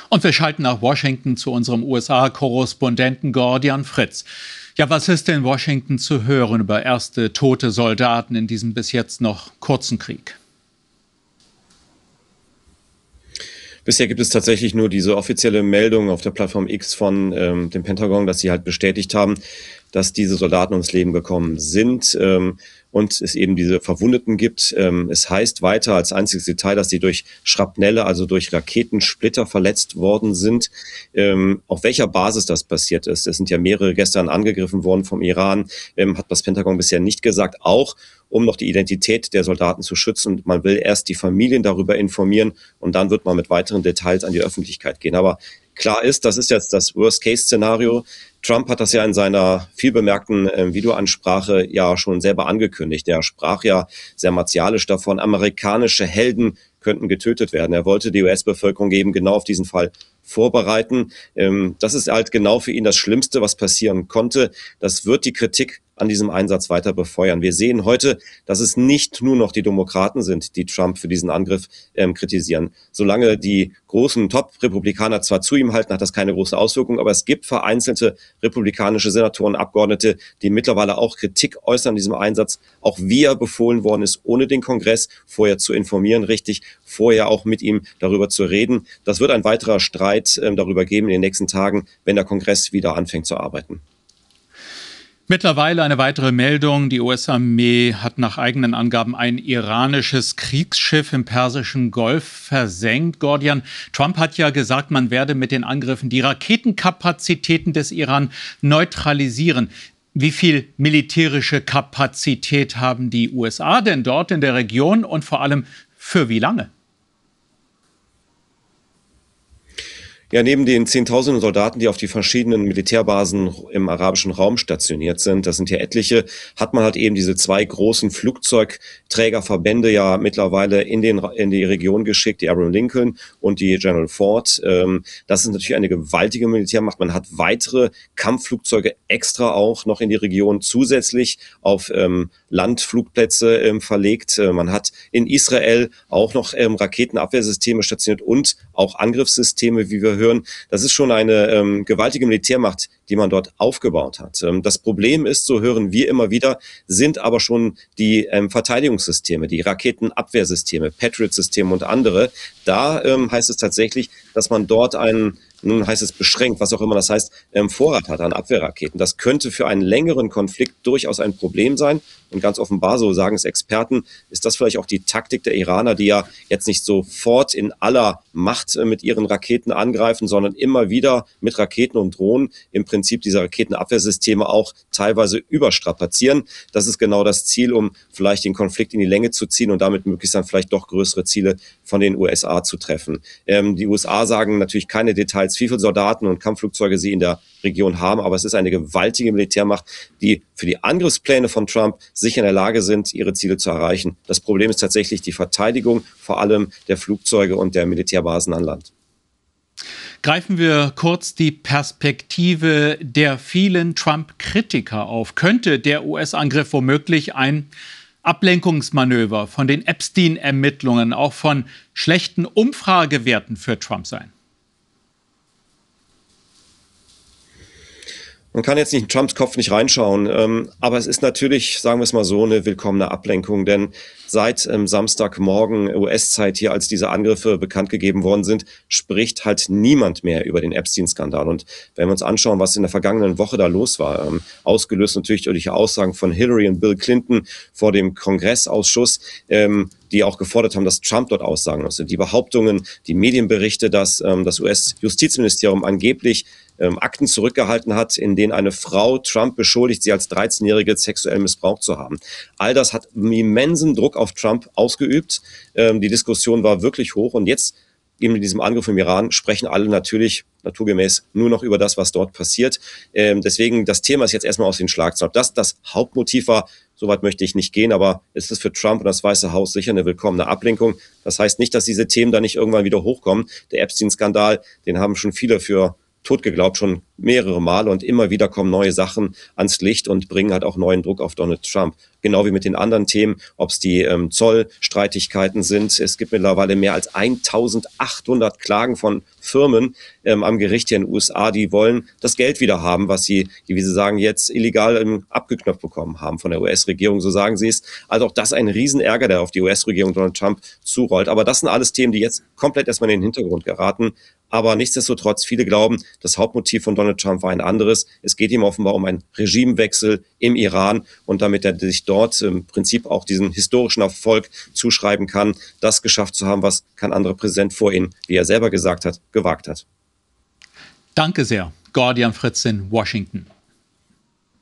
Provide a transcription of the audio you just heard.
Und wir schalten nach Washington zu unserem USA-Korrespondenten Gordian Fritz. Ja, was ist in Washington zu hören über erste tote Soldaten in diesem bis jetzt noch kurzen Krieg? Bisher gibt es tatsächlich nur diese offizielle Meldung auf der Plattform X von dem Pentagon, dass sie halt bestätigt haben, dass diese Soldaten ums Leben gekommen sind und es eben diese Verwundeten gibt. Es heißt weiter als einziges Detail, dass sie durch Schrapnelle, also durch Raketensplitter verletzt worden sind. Auf welcher Basis das passiert ist, es sind ja mehrere gestern angegriffen worden vom Iran, hat das Pentagon bisher nicht gesagt, auch um noch die Identität der Soldaten zu schützen. Man will erst die Familien darüber informieren und dann wird man mit weiteren Details an die Öffentlichkeit gehen. Aber klar ist, das ist jetzt das Worst-Case-Szenario. Trump hat das ja in seiner vielbemerkten Videoansprache ja schon selber angekündigt. Er sprach ja sehr martialisch davon, amerikanische Helden könnten getötet werden. Er wollte die US-Bevölkerung eben genau auf diesen Fall vorbereiten. Das ist halt genau für ihn das Schlimmste, was passieren konnte. Das wird die Kritik an diesem Einsatz weiter befeuern. Wir sehen heute, dass es nicht nur noch die Demokraten sind, die Trump für diesen Angriff kritisieren. Solange die großen Top-Republikaner zwar zu ihm halten, hat das keine große Auswirkung, aber es gibt vereinzelte republikanische Senatoren, Abgeordnete, die mittlerweile auch Kritik äußern an diesem Einsatz. Auch wie er befohlen worden ist, ohne den Kongress vorher zu informieren, richtig, vorher auch mit ihm darüber zu reden. Das wird ein weiterer Streit darüber geben in den nächsten Tagen, wenn der Kongress wieder anfängt zu arbeiten. Mittlerweile eine weitere Meldung. Die US-Armee hat nach eigenen Angaben ein iranisches Kriegsschiff im Persischen Golf versenkt. Gordian, Trump hat ja gesagt, man werde mit den Angriffen die Raketenkapazitäten des Iran neutralisieren. Wie viel militärische Kapazität haben die USA denn dort in der Region und vor allem für wie lange? Ja, neben den Zehntausenden Soldaten, die auf die verschiedenen Militärbasen im arabischen Raum stationiert sind, das sind ja etliche, hat man halt eben diese zwei großen Flugzeugträgerverbände ja mittlerweile in die Region geschickt, die Abraham Lincoln und die General Ford. Das ist natürlich eine gewaltige Militärmacht. Man hat weitere Kampfflugzeuge extra auch noch in die Region zusätzlich auf Landflugplätze verlegt. Man hat in Israel auch noch Raketenabwehrsysteme stationiert und auch Angriffssysteme, wie wir hören. Das ist schon eine gewaltige Militärmacht, die man dort aufgebaut hat. Das Problem ist, so hören wir immer wieder, sind aber schon die Verteidigungssysteme, die Raketenabwehrsysteme, Patriot-Systeme und andere. Da heißt es tatsächlich, dass man dort nun heißt es beschränkt, was auch immer das heißt, Vorrat hat an Abwehrraketen. Das könnte für einen längeren Konflikt durchaus ein Problem sein. Und ganz offenbar, so sagen es Experten, ist das vielleicht auch die Taktik der Iraner, die ja jetzt nicht sofort in aller Macht mit ihren Raketen angreifen, sondern immer wieder mit Raketen und Drohnen im Prinzip diese Raketenabwehrsysteme auch teilweise überstrapazieren. Das ist genau das Ziel, um vielleicht den Konflikt in die Länge zu ziehen und damit möglichst dann vielleicht doch größere Ziele von den USA zu treffen. Die USA sagen natürlich keine Details, wie viele Soldaten und Kampfflugzeuge sie in der Region haben, aber es ist eine gewaltige Militärmacht, die für die Angriffspläne von Trump sicher in der Lage sind, ihre Ziele zu erreichen. Das Problem ist tatsächlich die Verteidigung, vor allem der Flugzeuge und der Militärbasen an Land. Greifen wir kurz die Perspektive der vielen Trump-Kritiker auf. Könnte der US-Angriff womöglich ein Ablenkungsmanöver von den Epstein-Ermittlungen, auch von schlechten Umfragewerten für Trump sein? Man kann jetzt nicht in Trumps Kopf nicht reinschauen, aber es ist natürlich, sagen wir es mal so, eine willkommene Ablenkung, denn seit Samstagmorgen US-Zeit hier, als diese Angriffe bekannt gegeben worden sind, spricht halt niemand mehr über den Epstein-Skandal. Und wenn wir uns anschauen, was in der vergangenen Woche da los war, ausgelöst natürlich durch die Aussagen von Hillary und Bill Clinton vor dem Kongressausschuss, die auch gefordert haben, dass Trump dort aussagen muss. Die Behauptungen, die Medienberichte, dass das US-Justizministerium angeblich Akten zurückgehalten hat, in denen eine Frau Trump beschuldigt, sie als 13-Jährige sexuell missbraucht zu haben. All das hat immensen Druck auf Trump ausgeübt. Die Diskussion war wirklich hoch und jetzt eben in diesem Angriff im Iran sprechen alle natürlich naturgemäß nur noch über das, was dort passiert. Deswegen, das Thema ist jetzt erstmal aus den Schlagzeilen. Ob das Hauptmotiv war, soweit möchte ich nicht gehen, aber es ist für Trump und das Weiße Haus sicher eine willkommene Ablenkung. Das heißt nicht, dass diese Themen da nicht irgendwann wieder hochkommen. Der Epstein-Skandal, den haben schon viele für totgeglaubt, schon mehrere Male, und immer wieder kommen neue Sachen ans Licht und bringen halt auch neuen Druck auf Donald Trump. Genau wie mit den anderen Themen, ob es die Zollstreitigkeiten sind. Es gibt mittlerweile mehr als 1800 Klagen von Firmen am Gericht hier in den USA, die wollen das Geld wieder haben, was sie, wie sie sagen, jetzt illegal abgeknöpft bekommen haben von der US-Regierung, so sagen sie es. Also auch das ein Riesenärger, der auf die US-Regierung Donald Trump zurollt. Aber das sind alles Themen, die jetzt komplett erstmal in den Hintergrund geraten. Aber nichtsdestotrotz, viele glauben, das Hauptmotiv von Donald Trump war ein anderes. Es geht ihm offenbar um einen Regimewechsel im Iran, und damit er sich dort im Prinzip auch diesen historischen Erfolg zuschreiben kann, das geschafft zu haben, was kein anderer Präsident vor ihm, wie er selber gesagt hat, gewagt hat. Danke sehr, Gordian Fritz in Washington.